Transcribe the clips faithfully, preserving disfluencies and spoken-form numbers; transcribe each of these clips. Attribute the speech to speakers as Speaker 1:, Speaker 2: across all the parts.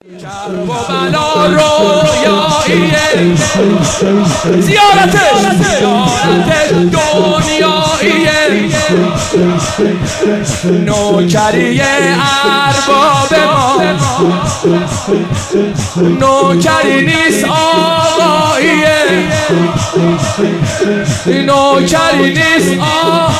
Speaker 1: کرب و بلا رویاییه زیارتش زیارت دنیاییه نوکری ارباب ما نوکری نیست آقاییه نوکری نیست آقا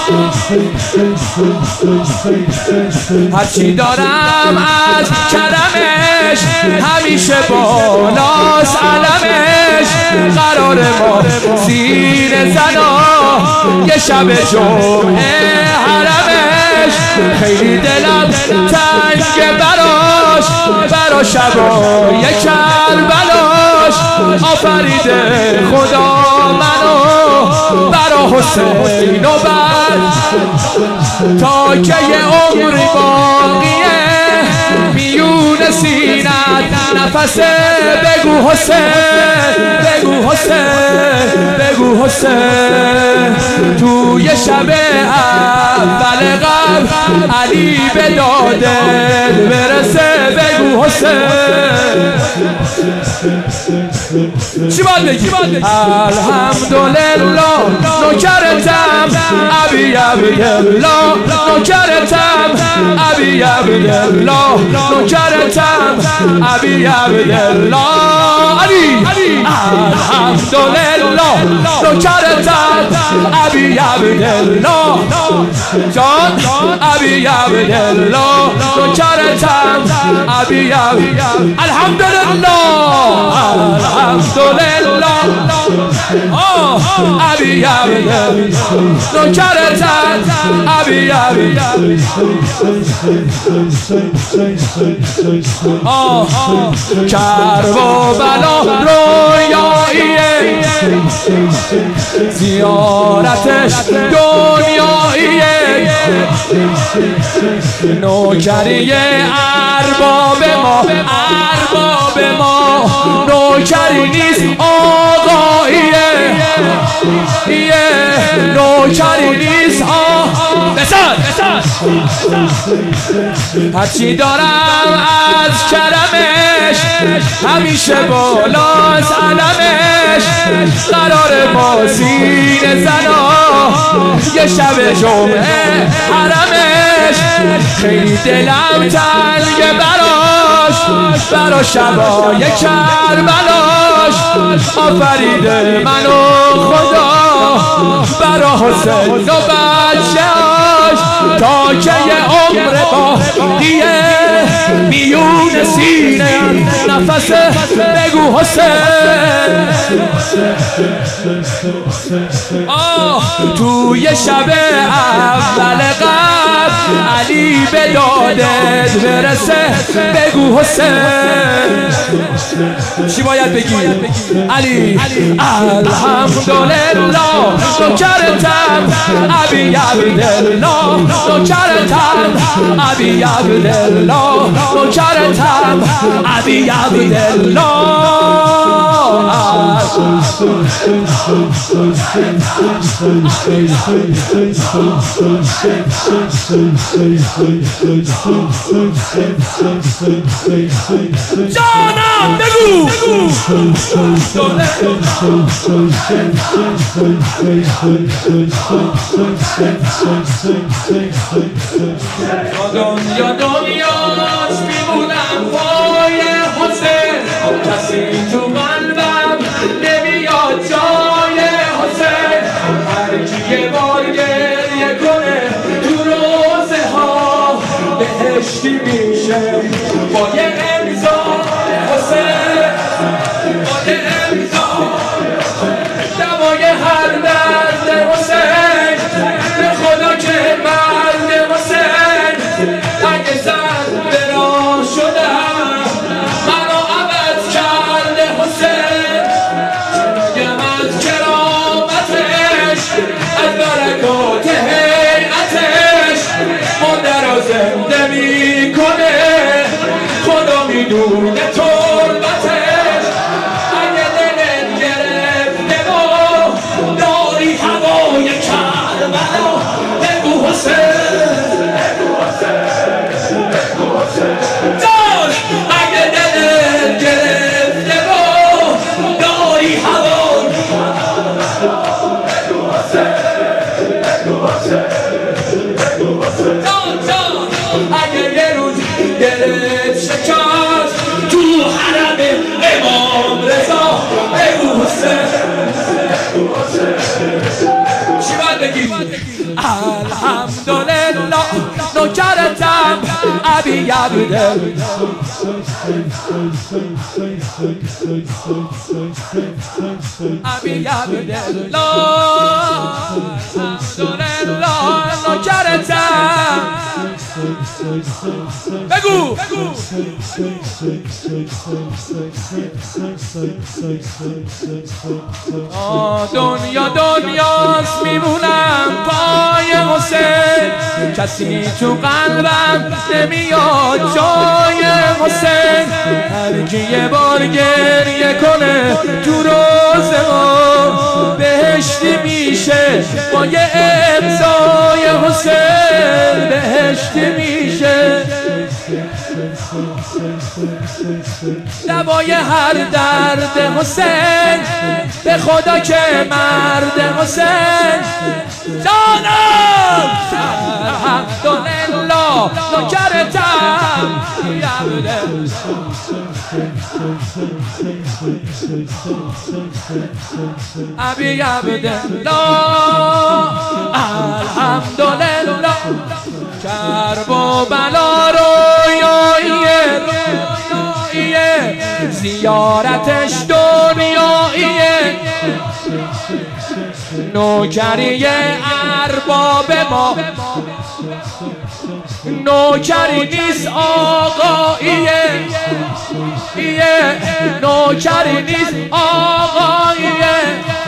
Speaker 1: هرچی دارم از کرمش همیشه بالاست علمش قرار ما زیر زنا یه شب جمعه حرمش خیلی دلم تنگ براش برا شبای کربلاش آفریده خدا منو برا حسین و بعد تا که یه عمری باقیه میون سینت نفسه بگو حسین بگو حسین بگو حسین توی شب اول قبل علی به دادت برسه بگو حسین چی باید بگی؟ الحمدلله نوکرتم ابی عبدالله نوکرتم ابی عبدالله نوکرتم ابی عبدالله علی الحمدلله نوکرتم ابی عبدالله جان ابی عبدالله نوکرتم ابی عبدالله الحمدلله الحمدلله ابی عبدالله نوکرتم ابی عبدالله کرب و بلا رویاییه زیارتش دنیاییه نوکری ارباب ما ارباب ما نوکری نیست آقاییه نوکری نیست آقا بسن هرچی دارم از کرمش همیشه بالاست علمش قرار ما زیر زنا یه شب جمعه حرمش خیلی دلم تنگ براش برا شبای کربلاش آفریده منو خدا برا حسین و بچه‌اش تا که یه عمر باقیه میون سینه نفسه بگو حسین آه توی شب اول قبل علی به دادت برسه بگو حسین چی باید بگی؟ علی الحمدلله نوکرتم ابی عبدالله نوکرتم ابی عبدالله نوکرتم ابی عبدالله جانم بگو دنیا دنیاست میمونم پای حسین کسی تو قلبم نمیاد جای حسین هر کی یه بار گریه کنه تو روزه ها بهشتی میشه با یه امضا حسین با یه امضا دوای هر درد حسین به خدا که مرد حسین اگه زن به راه شدم منو عوض کرده حسین گم از کرامتش از برکات هیئتش مونده را زنده میکنه خدا میدونه تربتش اگه دلت گرفته با داری هوای کربلا بگو حسین جان اگه دلت عبدالله نوکرتم ابی عبدالله ابی عبدالله عبدالله نوکرتم بگو دنیا دنیاست میمونم پای حسین کسی تو قلبم نمیاد جای حسین هر کی یه بار گریه کنه تو روزه ها بهشتی میشه با یه امضای حسین بهشتی میشه دوای هر درد حسین به خدا که مرد حسین جانم الحمدلله نوکرتم ابی عبدالله الحمدلله کرب و بلا رویاییه زیارتش دنیاییه نوکری ارباب ما نوکری نیست آقاییه نوکری نیست آقاییه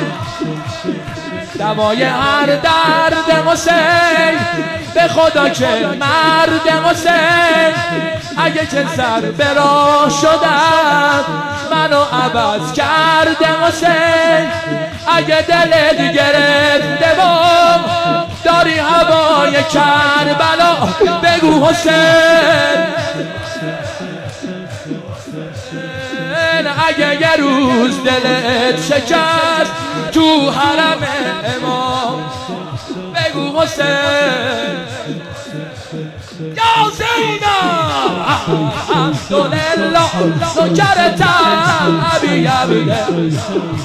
Speaker 1: دوای هر درد حسین به خدا که مرد حسین اگه که سر به راه شدم منو عوض کرده حسین اگه دلت گرفته بام داری هوای کربلا بگو حسین اگه یه روز دلت شکست تو حرم امام بگو حسین یا زینب الحمدلله نوکرتم ابی عبدالله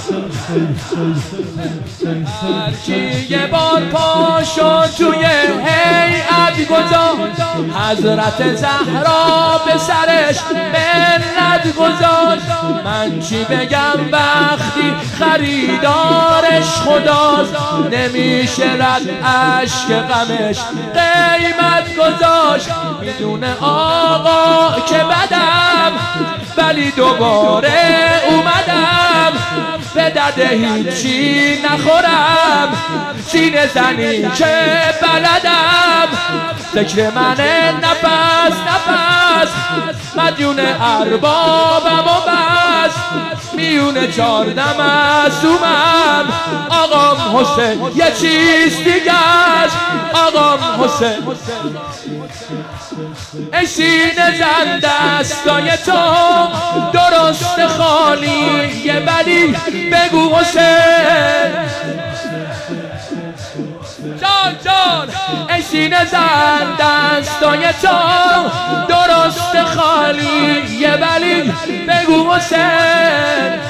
Speaker 1: هر کی یه بار پاشو توی هیئت گذاشت حضرت زهرا به سرش منت گذاشت من چی بگم وقتی خریدارش خداست نمیشه رد اشک غمش قیمت گذاشت میدونه آقا که بدم ولی دوباره اومدم به درد هیچی نخورم سینه زنی که بلدم ذکر من نفس نفس مدیون اربابم و بس میونه چارده معصومم آقام حسین یه چیز دیگه است آقام حسین ای سینه زن دستای تو درست خالی یه ولی بگو حسین جان جان ای سینه زن دستای تو درست خالی یه ولی بگو حسین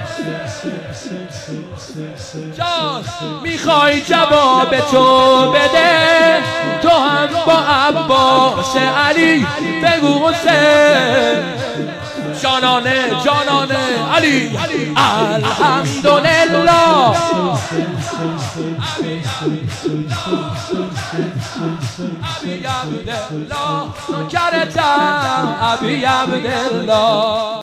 Speaker 1: جان میخوای جواب تو بده تو هم با عباس علی بگو حسین جانانه جانانه علی الحمدلله ابی عبدالله نوکرتم ابی عبدالله